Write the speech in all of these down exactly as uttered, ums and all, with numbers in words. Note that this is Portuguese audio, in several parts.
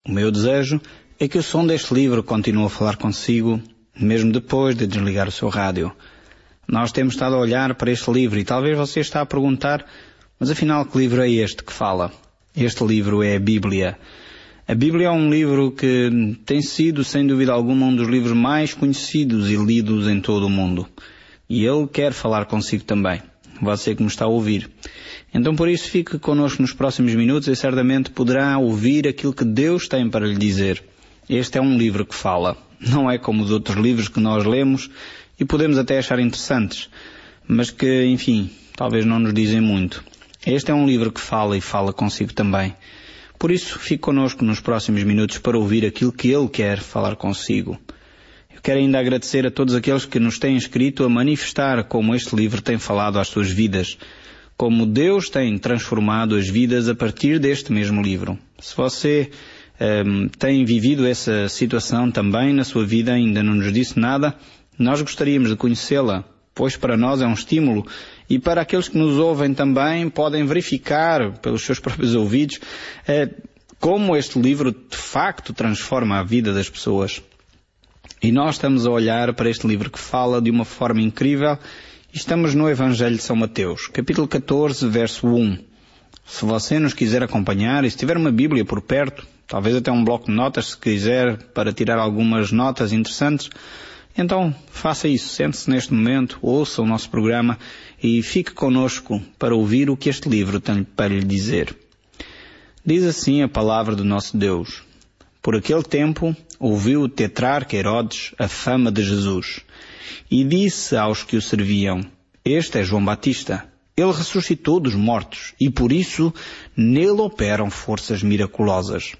O meu desejo é que o som deste livro continue a falar consigo, mesmo depois de desligar o seu rádio. Nós temos estado a olhar para este livro e talvez você está a perguntar, mas afinal que livro é este que fala? Este livro é a Bíblia. A Bíblia é um livro que tem sido, sem dúvida alguma, um dos livros mais conhecidos e lidos em todo o mundo. E ele quer falar consigo também, você que me está a ouvir. Então por isso fique connosco nos próximos minutos e certamente poderá ouvir aquilo que Deus tem para lhe dizer. Este é um livro que fala. Não é como os outros livros que nós lemos e podemos até achar interessantes, mas que, enfim, talvez não nos dizem muito. Este é um livro que fala e fala consigo também. Por isso, fique connosco nos próximos minutos para ouvir aquilo que Ele quer falar consigo. Eu quero ainda agradecer a todos aqueles que nos têm escrito a manifestar como este livro tem falado às suas vidas, como Deus tem transformado as vidas a partir deste mesmo livro. Se você um, tem vivido essa situação também na sua vida, ainda não nos disse nada, nós gostaríamos de conhecê-la, pois para nós é um estímulo e para aqueles que nos ouvem também podem verificar pelos seus próprios ouvidos eh, como este livro de facto transforma a vida das pessoas. E nós estamos a olhar para este livro que fala de uma forma incrível e estamos no Evangelho de São Mateus, capítulo catorze, verso um. Se você nos quiser acompanhar e se tiver uma Bíblia por perto, talvez até um bloco de notas se quiser para tirar algumas notas interessantes, então faça isso, sente-se neste momento, ouça o nosso programa e fique conosco para ouvir o que este livro tem para lhe dizer. Diz assim a palavra do nosso Deus. Por aquele tempo ouviu o tetrarca Herodes a fama de Jesus e disse aos que o serviam, este é João Batista, ele ressuscitou dos mortos e por isso nele operam forças miraculosas.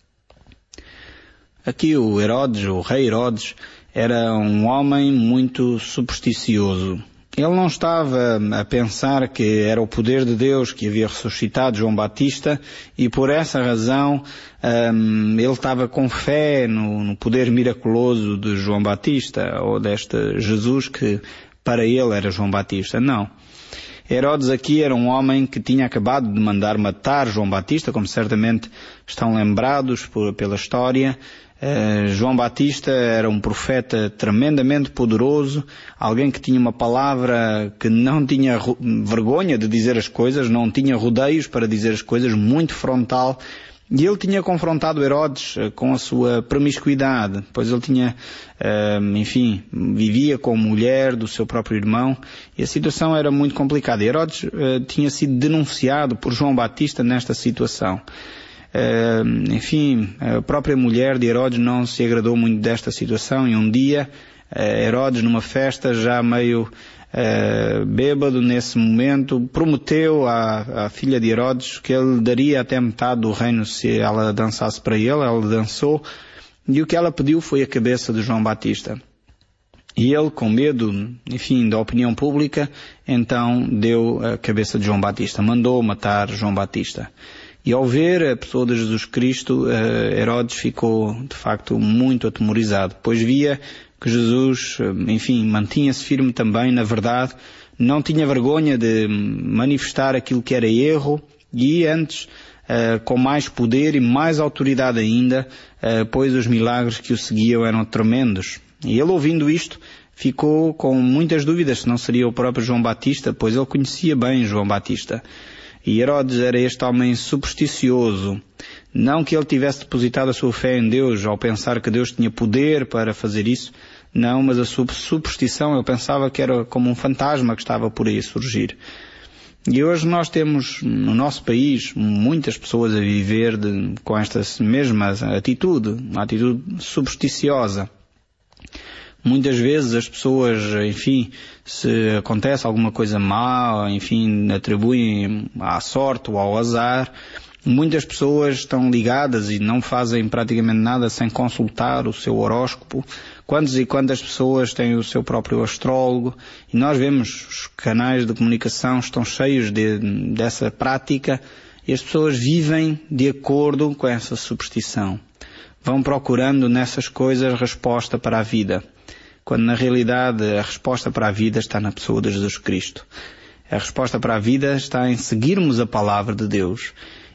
Aqui o Herodes, o rei Herodes, era um homem muito supersticioso. Ele não estava a pensar que era o poder de Deus que havia ressuscitado João Batista e por essa razão um, ele estava com fé no, no poder miraculoso de João Batista ou deste Jesus que para ele era João Batista. Não. Herodes aqui era um homem que tinha acabado de mandar matar João Batista, como certamente estão lembrados por, pela história. Uh, João Batista era um profeta tremendamente poderoso, alguém que tinha uma palavra que não tinha vergonha de dizer as coisas, não tinha rodeios para dizer as coisas, muito frontal. E ele tinha confrontado Herodes uh, com a sua promiscuidade, pois ele tinha, uh, enfim, vivia com mulher do seu próprio irmão e a situação era muito complicada. Herodes uh, tinha sido denunciado por João Batista nesta situação. Uh, enfim, a própria mulher de Herodes não se agradou muito desta situação e um dia uh, Herodes numa festa já meio uh, bêbado nesse momento prometeu à, à filha de Herodes que ele daria até metade do reino se ela dançasse para ele. Ela dançou e o que ela pediu foi a cabeça de João Batista. E ele, com medo, enfim, da opinião pública, então deu a cabeça de João Batista, mandou matar João Batista. E ao ver a pessoa de Jesus Cristo, Herodes ficou, de facto, muito atemorizado, pois via que Jesus, enfim, mantinha-se firme também na verdade, não tinha vergonha de manifestar aquilo que era erro e antes, com mais poder e mais autoridade ainda, pois os milagres que o seguiam eram tremendos. E ele, ouvindo isto, ficou com muitas dúvidas se não seria o próprio João Batista, pois ele conhecia bem João Batista. E Herodes era este homem supersticioso. Não que ele tivesse depositado a sua fé em Deus ao pensar que Deus tinha poder para fazer isso. Não, mas a sua superstição, ele pensava que era como um fantasma que estava por aí a surgir. E hoje nós temos no nosso país muitas pessoas a viver de, com esta mesma atitude, uma atitude supersticiosa. Muitas vezes as pessoas, enfim, se acontece alguma coisa má, enfim, atribuem à sorte ou ao azar. Muitas pessoas estão ligadas e não fazem praticamente nada sem consultar o seu horóscopo. Quantas e quantas pessoas têm o seu próprio astrólogo? E nós vemos os canais de comunicação estão cheios de, dessa prática e as pessoas vivem de acordo com essa superstição. Vão procurando nessas coisas resposta para a vida, quando na realidade a resposta para a vida está na pessoa de Jesus Cristo. A resposta para a vida está em seguirmos a palavra de Deus.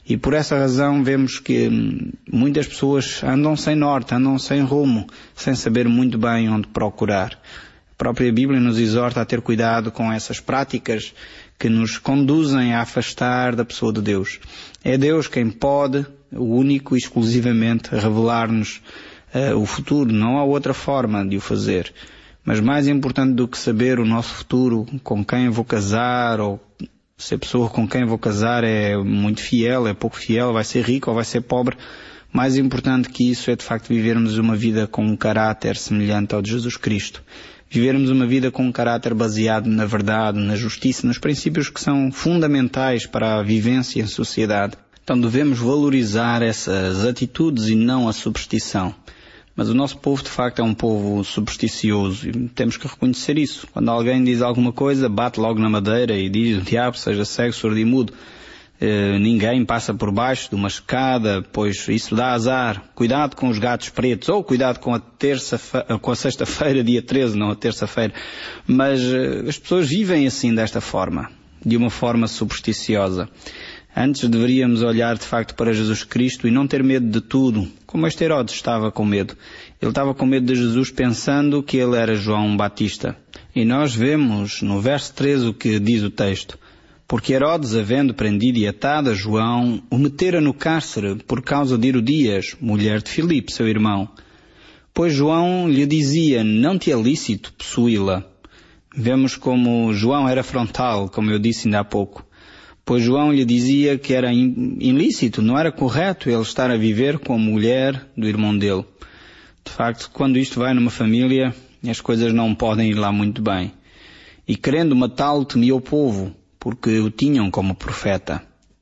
E por essa razão vemos que muitas pessoas andam sem norte, andam sem rumo, sem saber muito bem onde procurar. A própria Bíblia nos exorta a ter cuidado com essas práticas que nos conduzem a afastar da pessoa de Deus. É Deus quem pode, o único e exclusivamente, revelar-nos uh, o futuro. Não há outra forma de o fazer. Mas mais importante do que saber o nosso futuro, com quem vou casar, ou se a pessoa com quem vou casar é muito fiel, é pouco fiel, vai ser rico ou vai ser pobre, mais importante que isso é de facto vivermos uma vida com um caráter semelhante ao de Jesus Cristo. Vivermos uma vida com um caráter baseado na verdade, na justiça, nos princípios que são fundamentais para a vivência em sociedade. Então devemos valorizar essas atitudes e não a superstição. Mas o nosso povo, de facto, é um povo supersticioso e temos que reconhecer isso. Quando alguém diz alguma coisa, bate logo na madeira e diz: o diabo seja cego, surdo e mudo. Uh, ninguém passa por baixo de uma escada, pois isso dá azar. Cuidado com os gatos pretos, ou cuidado com a terça, com a sexta-feira, dia treze, não a terça-feira. Mas uh, as pessoas vivem assim, desta forma, de uma forma supersticiosa. Antes deveríamos olhar de facto para Jesus Cristo e não ter medo de tudo, como este Herodes estava com medo. Ele estava com medo de Jesus pensando que ele era João Batista. E nós vemos no verso treze o que diz o texto. Porque Herodes, havendo prendido e atado a João, o metera no cárcere por causa de Herodias, mulher de Filipe, seu irmão. Pois João lhe dizia: não te é lícito possuí-la. Vemos como João era frontal, como eu disse ainda há pouco. Pois João lhe dizia que era ilícito, não era correto ele estar a viver com a mulher do irmão dele. De facto, quando isto vai numa família, as coisas não podem ir lá muito bem. E querendo matá-lo, temia o povo, porque o tinham como profeta.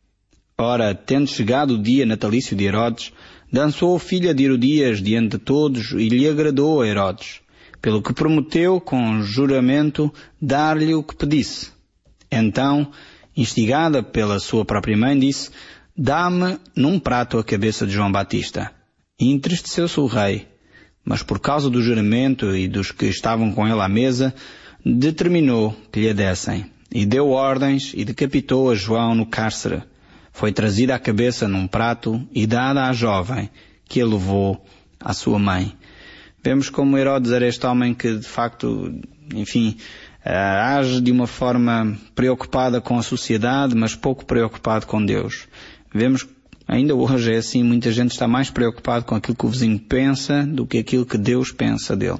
Ora, tendo chegado o dia natalício de Herodes, dançou a filha de Herodias diante de todos e lhe agradou a Herodes, pelo que prometeu com juramento dar-lhe o que pedisse. Então, instigada pela sua própria mãe, disse: dá-me num prato a cabeça de João Batista. E entristeceu-se o rei, mas por causa do juramento e dos que estavam com ele à mesa, determinou que lhe dessem. E deu ordens e decapitou a João no cárcere. Foi trazida a cabeça num prato e dada à jovem, que a levou à sua mãe. Vemos como Herodes era este homem que, de facto, enfim, Uh, age de uma forma preocupada com a sociedade, mas pouco preocupado com Deus. Vemos, ainda hoje é assim, muita gente está mais preocupado com aquilo que o vizinho pensa do que aquilo que Deus pensa dele.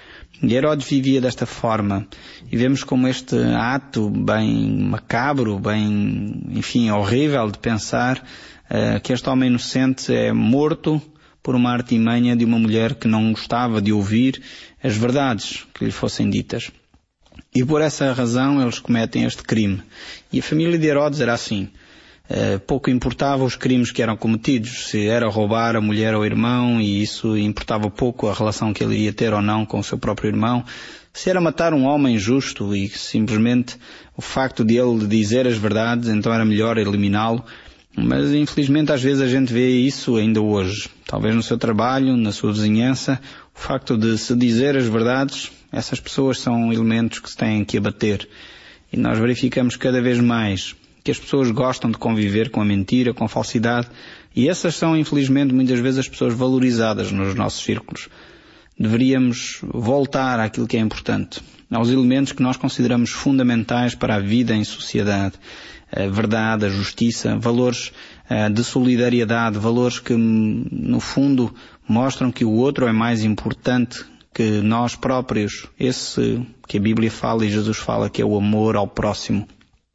E Herodes vivia desta forma. E vemos como este ato bem macabro, bem, enfim, horrível de pensar, uh, que este homem inocente é morto por uma artimanha de uma mulher que não gostava de ouvir as verdades que lhe fossem ditas. E por essa razão eles cometem este crime. E a família de Herodes era assim. Uh, pouco importava os crimes que eram cometidos, se era roubar a mulher ou o irmão, e isso importava pouco a relação que ele iria ter ou não com o seu próprio irmão. Se era matar um homem justo e simplesmente o facto de ele dizer as verdades, então era melhor eliminá-lo. Mas infelizmente às vezes a gente vê isso ainda hoje. Talvez no seu trabalho, na sua vizinhança, o facto de se dizer as verdades, essas pessoas são elementos que se têm que abater. E nós verificamos cada vez mais que as pessoas gostam de conviver com a mentira, com a falsidade, e essas são, infelizmente, muitas vezes as pessoas valorizadas nos nossos círculos. Deveríamos voltar àquilo que é importante, aos elementos que nós consideramos fundamentais para a vida em sociedade. A verdade, a justiça, valores uh, de solidariedade, valores que, no fundo, mostram que o outro é mais importante que nós próprios. Esse que a Bíblia fala e Jesus fala, que é o amor ao próximo.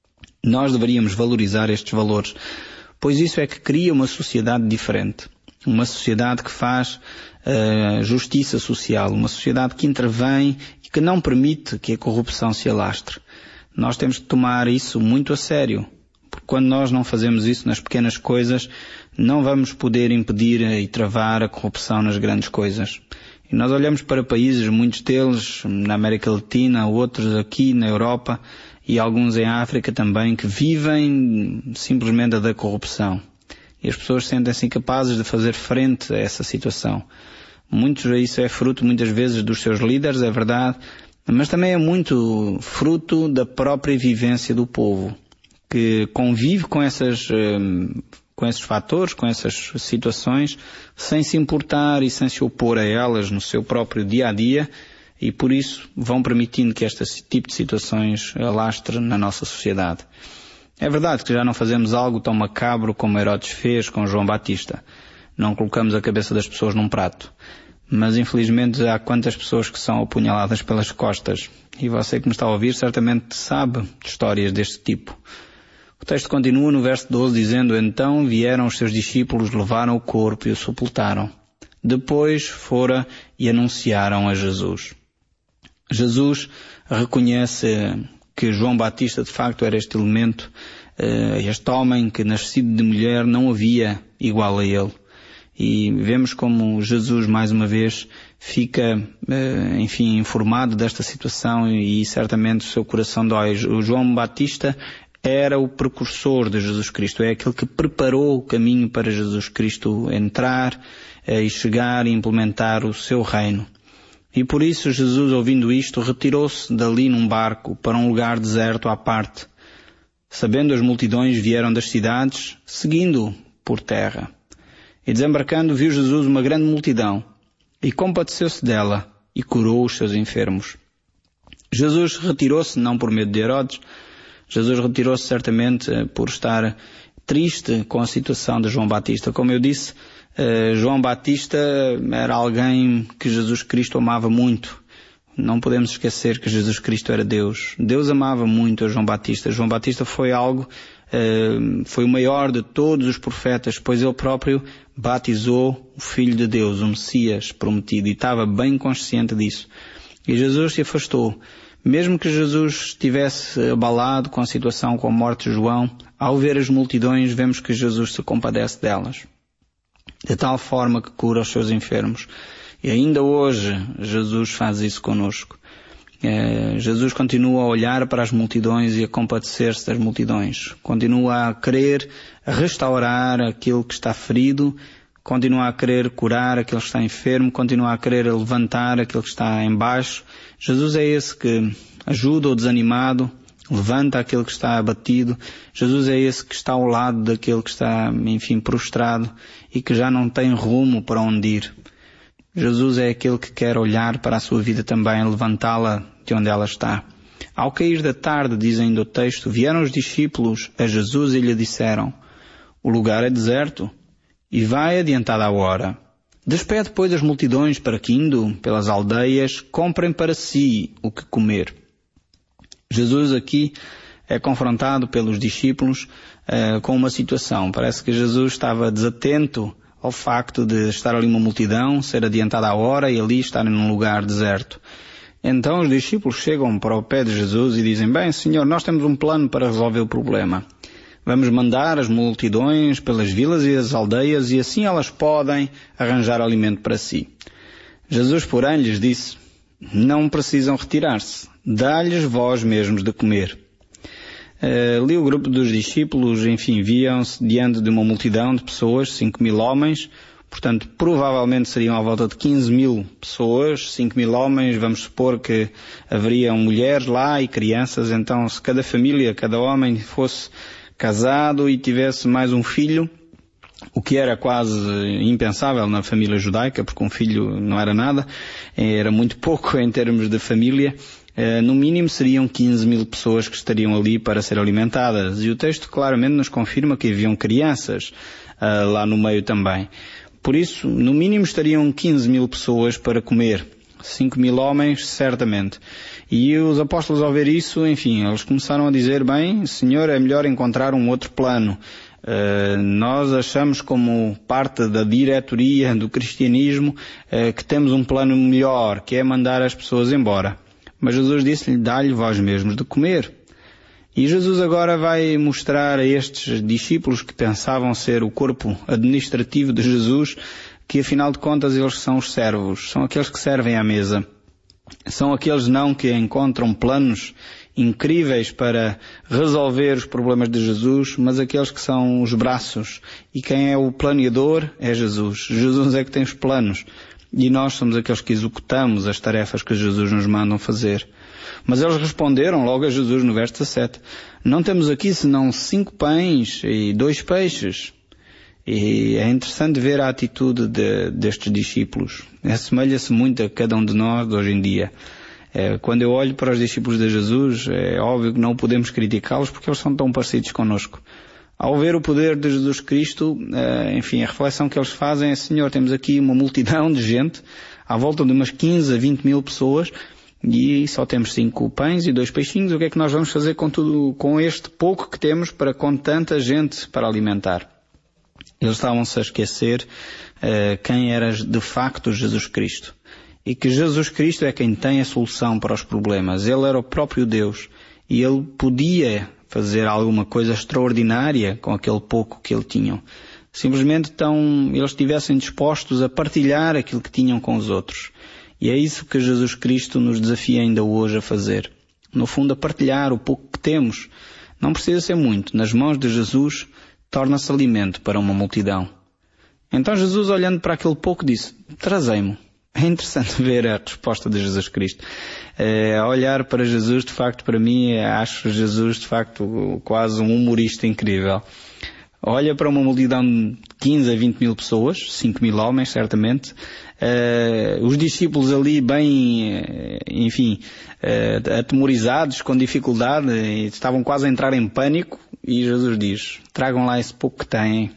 Nós deveríamos valorizar estes valores, pois isso é que cria uma sociedade diferente. Uma sociedade que faz uh, justiça social, uma sociedade que intervém e que não permite que a corrupção se alastre. Nós temos que tomar isso muito a sério, porque quando nós não fazemos isso nas pequenas coisas, não vamos poder impedir e travar a corrupção nas grandes coisas. E nós olhamos para países, muitos deles na América Latina, outros aqui na Europa e alguns em África também, que vivem simplesmente da corrupção. E as pessoas sentem-se incapazes de fazer frente a essa situação. Muitos, isso é fruto muitas vezes dos seus líderes, é verdade, mas também é muito fruto da própria vivência do povo, que convive com essas, com esses fatores, com essas situações, sem se importar e sem se opor a elas no seu próprio dia a dia, e por isso vão permitindo que este tipo de situações alastre na nossa sociedade. É verdade que já não fazemos algo tão macabro como Herodes fez com João Batista. Não colocamos a cabeça das pessoas num prato. Mas infelizmente há quantas pessoas que são apunhaladas pelas costas. E você que me está a ouvir certamente sabe de histórias deste tipo. O texto continua no verso doze dizendo: Então vieram os seus discípulos, levaram o corpo e o sepultaram. Depois fora e anunciaram a Jesus. Jesus reconhece que João Batista de facto era este elemento, este homem que nascido de mulher não havia igual a ele. E vemos como Jesus mais uma vez fica, enfim, informado desta situação e certamente o seu coração dói. O João Batista era o precursor de Jesus Cristo, é aquele que preparou o caminho para Jesus Cristo entrar e chegar e implementar o seu reino. E por isso Jesus, ouvindo isto, retirou-se dali num barco para um lugar deserto à parte. Sabendo as multidões, vieram das cidades, seguindo-o por terra. E desembarcando, viu Jesus uma grande multidão, e compadeceu-se dela, e curou os seus enfermos. Jesus retirou-se não por medo de Herodes, Jesus retirou-se certamente por estar triste com a situação de João Batista. Como eu disse, João Batista era alguém que Jesus Cristo amava muito. Não podemos esquecer que Jesus Cristo era Deus. Deus amava muito a João Batista. João Batista foi algo, foi o maior de todos os profetas, pois ele próprio batizou o Filho de Deus, o Messias prometido, e estava bem consciente disso. E Jesus se afastou. Mesmo que Jesus estivesse abalado com a situação com a morte de João, ao ver as multidões, vemos que Jesus se compadece delas, de tal forma que cura os seus enfermos. E ainda hoje Jesus faz isso conosco. É, Jesus continua a olhar para as multidões e a compadecer-se das multidões. Continua a querer restaurar aquele que está ferido, continua a querer curar aquele que está enfermo, continua a querer levantar aquele que está em baixo. Jesus é esse que ajuda o desanimado, levanta aquele que está abatido. Jesus é esse que está ao lado daquele que está, enfim, prostrado e que já não tem rumo para onde ir. Jesus é aquele que quer olhar para a sua vida também, levantá-la de onde ela está. Ao cair da tarde, diz ainda o texto, vieram os discípulos a Jesus e lhe disseram: o lugar é deserto e vai adiantada a hora. Despede, pois, as multidões para que, indo pelas aldeias, comprem para si o que comer. Jesus aqui é confrontado pelos discípulos uh, com uma situação. Parece que Jesus estava desatento ao facto de estar ali uma multidão, ser adiantada a hora e ali estarem num lugar deserto. Então os discípulos chegam para o pé de Jesus e dizem: bem, Senhor, nós temos um plano para resolver o problema. Vamos mandar as multidões pelas vilas e as aldeias e assim elas podem arranjar alimento para si. Jesus, porém, lhes disse: não precisam retirar-se, dá-lhes vós mesmos de comer. Uh, ali o grupo dos discípulos, enfim, viam-se diante de uma multidão de pessoas, cinco mil homens, portanto, provavelmente seriam à volta de quinze mil pessoas, cinco mil homens, vamos supor que haveriam mulheres lá e crianças, então se cada família, cada homem fosse casado e tivesse mais um filho, o que era quase impensável na família judaica, porque um filho não era nada, era muito pouco em termos de família. No mínimo seriam quinze mil pessoas que estariam ali para ser alimentadas. E o texto claramente nos confirma que haviam crianças uh, lá no meio também. Por isso, no mínimo estariam quinze mil pessoas para comer. cinco mil homens, certamente. E os apóstolos, ao ver isso, enfim, eles começaram a dizer: bem, Senhor, é melhor encontrar um outro plano. Uh, nós achamos, como parte da diretoria do cristianismo, uh, que temos um plano melhor, que é mandar as pessoas embora. Mas Jesus disse-lhe: dá-lhe vós mesmos de comer. E Jesus agora vai mostrar a estes discípulos que pensavam ser o corpo administrativo de Jesus, que afinal de contas eles são os servos, são aqueles que servem à mesa. São aqueles não que encontram planos incríveis para resolver os problemas de Jesus, mas aqueles que são os braços. E quem é o planeador é Jesus. Jesus é que tem os planos. E nós somos aqueles que executamos as tarefas que Jesus nos manda fazer. Mas eles responderam logo a Jesus no verso dezassete: não temos aqui senão cinco pães e dois peixes. E é interessante ver a atitude de, destes discípulos. Assemelha-se muito a cada um de nós de hoje em dia. É, quando eu olho para os discípulos de Jesus, é óbvio que não podemos criticá-los porque eles são tão parecidos connosco. Ao ver o poder de Jesus Cristo, é, enfim, a reflexão que eles fazem é: Senhor, temos aqui uma multidão de gente, à volta de umas quinze a vinte mil pessoas, e só temos cinco pães e dois peixinhos. O que é que nós vamos fazer com tudo, com este pouco que temos para com tanta gente para alimentar? Eles estavam-se a esquecer uh, quem era de facto Jesus Cristo. E que Jesus Cristo é quem tem a solução para os problemas. Ele era o próprio Deus. E Ele podia fazer alguma coisa extraordinária com aquele pouco que Ele tinha. Simplesmente tão, eles estivessem dispostos a partilhar aquilo que tinham com os outros. E é isso que Jesus Cristo nos desafia ainda hoje a fazer. No fundo, a partilhar o pouco que temos. Não precisa ser muito. Nas mãos de Jesus, torna-se alimento para uma multidão. Então Jesus, olhando para aquele pouco, disse: trazei-mo. É interessante ver a resposta de Jesus Cristo. É, olhar para Jesus, de facto, para mim, acho Jesus, de facto, quase um humorista incrível. Olha para uma multidão de quinze a vinte mil pessoas, cinco mil homens, certamente. Uh, os discípulos ali bem, enfim, uh, atemorizados, com dificuldade, estavam quase a entrar em pânico. E Jesus diz: tragam lá esse pouco que têm,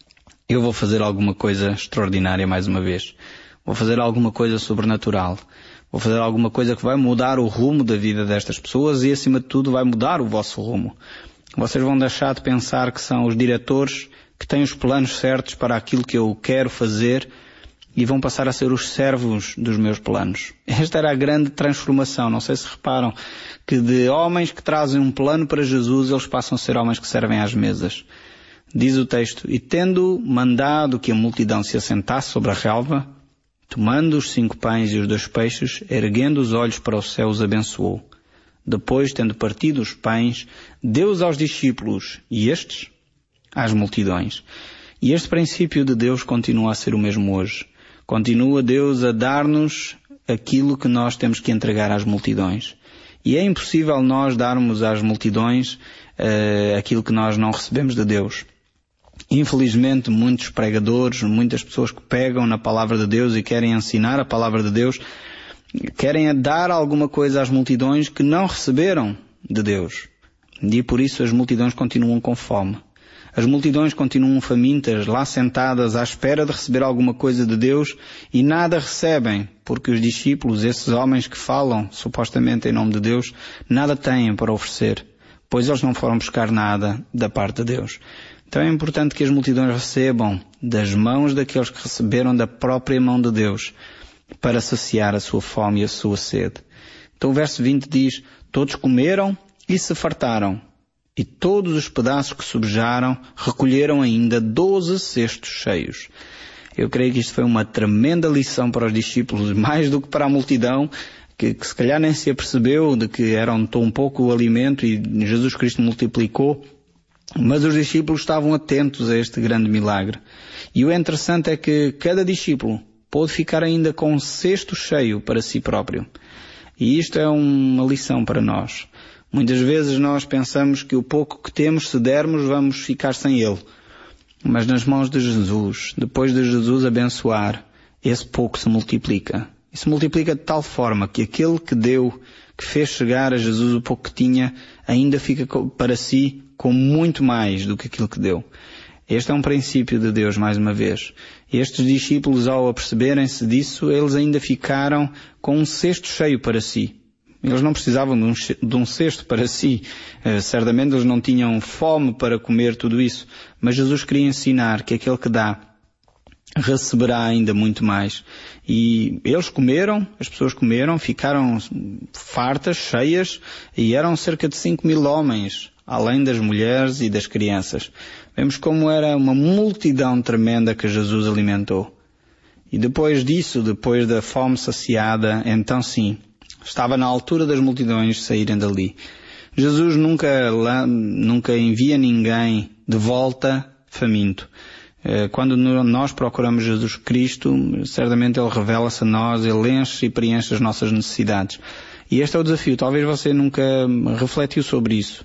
eu vou fazer alguma coisa extraordinária mais uma vez. Vou fazer alguma coisa sobrenatural. Vou fazer alguma coisa que vai mudar o rumo da vida destas pessoas e, acima de tudo, vai mudar o vosso rumo. Vocês vão deixar de pensar que são os diretores que têm os planos certos para aquilo que eu quero fazer e vão passar a ser os servos dos meus planos. Esta era a grande transformação. Não sei se reparam que de homens que trazem um plano para Jesus, eles passam a ser homens que servem às mesas. Diz o texto: e tendo mandado que a multidão se assentasse sobre a relva, tomando os cinco pães e os dois peixes, erguendo os olhos para os céus, abençoou. Depois, tendo partido os pães, deu-os aos discípulos e estes às multidões. E este princípio de Deus continua a ser o mesmo hoje. Continua Deus a dar-nos aquilo que nós temos que entregar às multidões. E é impossível nós darmos às multidões uh, aquilo que nós não recebemos de Deus. Infelizmente, muitos pregadores, muitas pessoas que pegam na palavra de Deus e querem ensinar a palavra de Deus, querem dar alguma coisa às multidões que não receberam de Deus. E por isso as multidões continuam com fome. As multidões continuam famintas, lá sentadas à espera de receber alguma coisa de Deus e nada recebem, porque os discípulos, esses homens que falam supostamente em nome de Deus, nada têm para oferecer, pois eles não foram buscar nada da parte de Deus. Então é importante que as multidões recebam das mãos daqueles que receberam da própria mão de Deus, para saciar a sua fome e a sua sede. Então o verso vinte diz: todos comeram e se fartaram, e todos os pedaços que sobejaram recolheram ainda doze cestos cheios. Eu creio que isto foi uma tremenda lição para os discípulos, mais do que para a multidão, que, que se calhar nem se apercebeu de que era um tão pouco o alimento e Jesus Cristo multiplicou, mas os discípulos estavam atentos a este grande milagre. E o interessante é que cada discípulo pôde ficar ainda com um cesto cheio para si próprio. E isto é uma lição para nós. Muitas vezes nós pensamos que o pouco que temos, se dermos, vamos ficar sem ele. Mas nas mãos de Jesus, depois de Jesus abençoar, esse pouco se multiplica. E se multiplica de tal forma que aquele que deu, que fez chegar a Jesus o pouco que tinha, ainda fica para si com muito mais do que aquilo que deu. Este é um princípio de Deus, mais uma vez. Estes discípulos, ao aperceberem-se disso, eles ainda ficaram com um cesto cheio para si. Eles não precisavam de um, de um cesto para si. Uh, certamente eles não tinham fome para comer tudo isso. Mas Jesus queria ensinar que aquele que dá receberá ainda muito mais. E eles comeram, as pessoas comeram, ficaram fartas, cheias, e eram cerca de cinco mil homens, além das mulheres e das crianças. Vemos como era uma multidão tremenda que Jesus alimentou. E depois disso, depois da fome saciada, então sim, estava na altura das multidões saírem dali. Jesus nunca, nunca envia ninguém de volta faminto. Quando nós procuramos Jesus Cristo, certamente Ele revela-se a nós, Ele enche e preenche as nossas necessidades. E este é o desafio. Talvez você nunca refletiu sobre isso.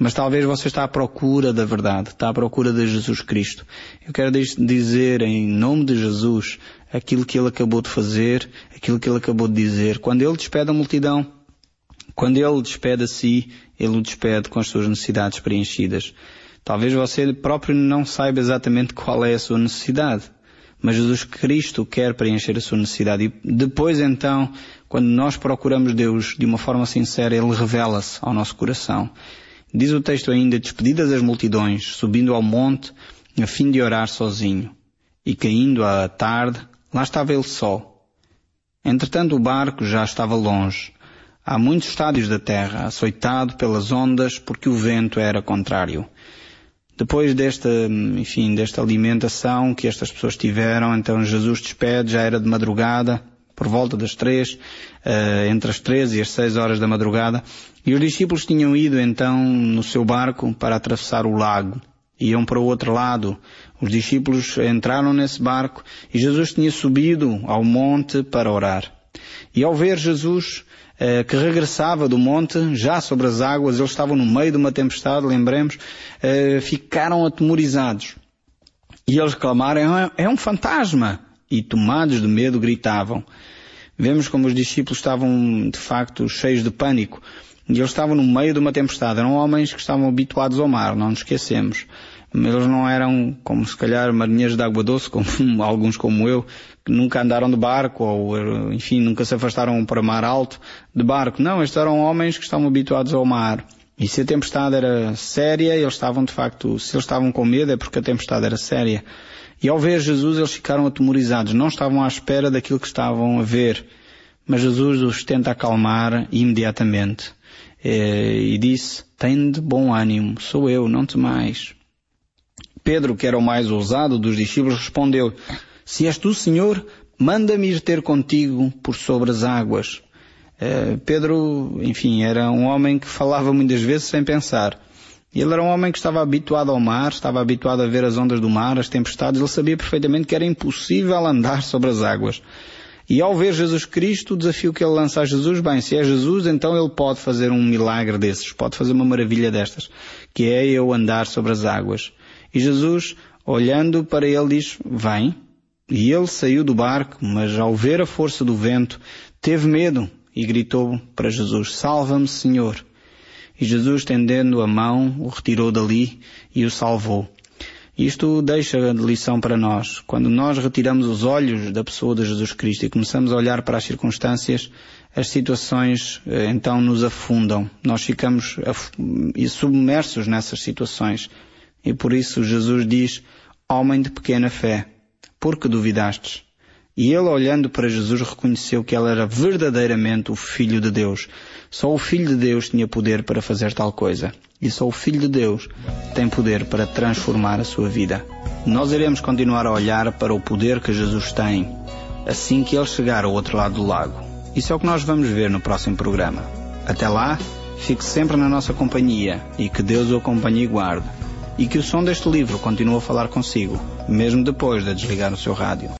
Mas talvez você está à procura da verdade, está à procura de Jesus Cristo. Eu quero dizer em nome de Jesus aquilo que Ele acabou de fazer, aquilo que Ele acabou de dizer. Quando Ele despede a multidão, quando Ele despede a si, Ele o despede com as suas necessidades preenchidas. Talvez você próprio não saiba exatamente qual é a sua necessidade, mas Jesus Cristo quer preencher a sua necessidade. E depois então, quando nós procuramos Deus de uma forma sincera, Ele revela-se ao nosso coração. Diz o texto ainda, despedidas as multidões, subindo ao monte, a fim de orar sozinho. E caindo à tarde, lá estava ele só. Entretanto o barco já estava longe, a muitos estádios da terra, açoitado pelas ondas, porque o vento era contrário. Depois desta, enfim, desta alimentação que estas pessoas tiveram, então Jesus despede, já era de madrugada, por volta das três, uh, entre as três e as seis horas da madrugada, e os discípulos tinham ido então no seu barco para atravessar o lago. Iam para o outro lado. Os discípulos entraram nesse barco e Jesus tinha subido ao monte para orar. E ao ver Jesus eh, que regressava do monte, já sobre as águas, eles estavam no meio de uma tempestade, lembremos, eh, ficaram atemorizados. E eles clamaram, é um fantasma! E tomados de medo gritavam. Vemos como os discípulos estavam de facto cheios de pânico. E eles estavam no meio de uma tempestade. Eram homens que estavam habituados ao mar, não nos esquecemos. Eles não eram, como se calhar, marinheiros de água doce, como alguns como eu, que nunca andaram de barco, ou, enfim, nunca se afastaram para mar alto de barco. Não, estes eram homens que estavam habituados ao mar. E se a tempestade era séria, eles estavam de facto, se eles estavam com medo é porque a tempestade era séria. E ao ver Jesus, eles ficaram atemorizados. Não estavam à espera daquilo que estavam a ver. Mas Jesus os tenta acalmar imediatamente. E disse, tem de bom ânimo, sou eu, não temais. Pedro, que era o mais ousado dos discípulos, respondeu, se és tu, Senhor, manda-me ir ter contigo por sobre as águas. Pedro, enfim, era um homem que falava muitas vezes sem pensar. Ele era um homem que estava habituado ao mar, estava habituado a ver as ondas do mar, as tempestades. Ele sabia perfeitamente que era impossível andar sobre as águas. E ao ver Jesus Cristo, o desafio que ele lança a Jesus, bem, se é Jesus, então ele pode fazer um milagre desses, pode fazer uma maravilha destas, que é eu andar sobre as águas. E Jesus, olhando para ele, diz, vem. E ele saiu do barco, mas ao ver a força do vento, teve medo e gritou para Jesus, salva-me, Senhor. E Jesus, estendendo a mão, o retirou dali e o salvou. Isto deixa de lição para nós. Quando nós retiramos os olhos da pessoa de Jesus Cristo e começamos a olhar para as circunstâncias, as situações então nos afundam. Nós ficamos submersos nessas situações. E por isso Jesus diz, homem de pequena fé, por que duvidastes? E ele, olhando para Jesus, reconheceu que ele era verdadeiramente o Filho de Deus. Só o Filho de Deus tinha poder para fazer tal coisa. E só o Filho de Deus tem poder para transformar a sua vida. Nós iremos continuar a olhar para o poder que Jesus tem, assim que ele chegar ao outro lado do lago. Isso é o que nós vamos ver no próximo programa. Até lá, fique sempre na nossa companhia e que Deus o acompanhe e guarde. E que o som deste livro continue a falar consigo, mesmo depois de desligar o seu rádio.